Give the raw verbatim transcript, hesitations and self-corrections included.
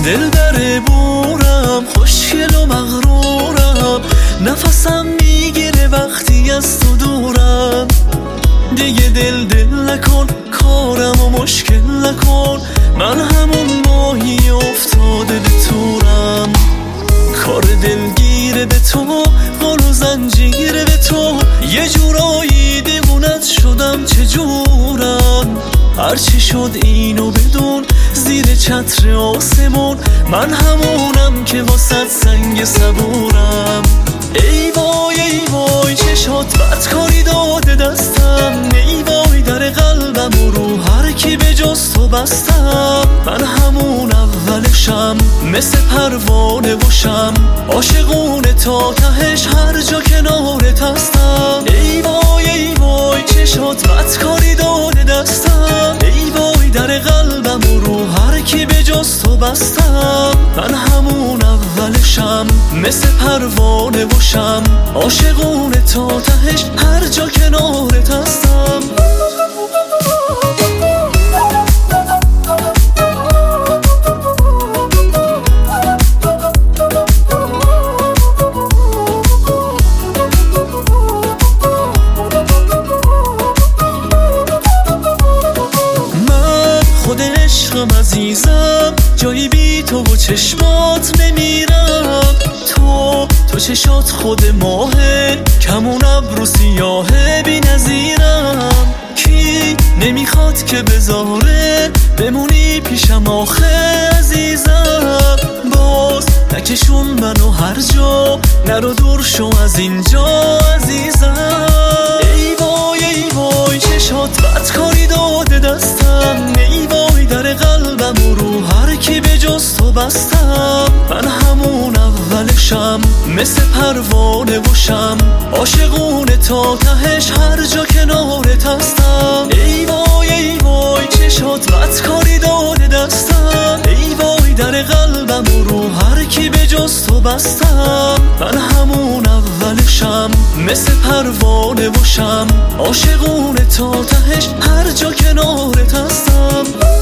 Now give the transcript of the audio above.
دل در بورم، خوشگل و مغرورم، نفسم میگیره وقتی از تو دورم. دیگه دل دل نکن، کارم و مشکل نکن، من همون ماهی افتاده به تورم. کار دلگیره به تو، قل و زنجیره به تو، یه جورایی دیوونت شدم چجورم. هرچی شد اینو بدون، زیر چتر آسمون من همونم که واسه سنگ صبورم. ای وای ای وای چشات بدکاری داده دستم، ای وای در قلبم و رو هر کی به جز تو بستم. من همون اولشم، مثل پروانه باشم، عاشقونه تا تهش هر جا کنارت هستم. ای وای ای وای چشات بدکاری داده دستم، ای وای در قلبم و رو هر کی به جز تو بستم. من همون اولشم، مثل پروانه باشم، عاشقونه تا تهش هر جا کنارت هستم. خود عشقم عزیزم، جایی بی تو و چشمات بمیرم. تو تو چشات خود ماهه، کمون ابرو سیاهه بی نظیرم. کی نمیخواد که بذاره بمونی پیشم آخه عزیزم. باز نکشون منو هر جا، نرو دور شو از اینجا عزیزم. ای وای ای وای چشات بدکاری داده دستم، ای وای در قلبم و رو هر کی به جز تو بستم. من همون اولشم، مثل پروانه باشم، عاشقونه تا تهش هر جا کنارت هستم. ای وای ای وای چشات بدکاری داده دستم، ای وای در قلبم و رو هر کی به جز تو بستم. من همون اولشم، مثل پروانه باشم، عاشقونه تا تهش هر جا کنارت هستم.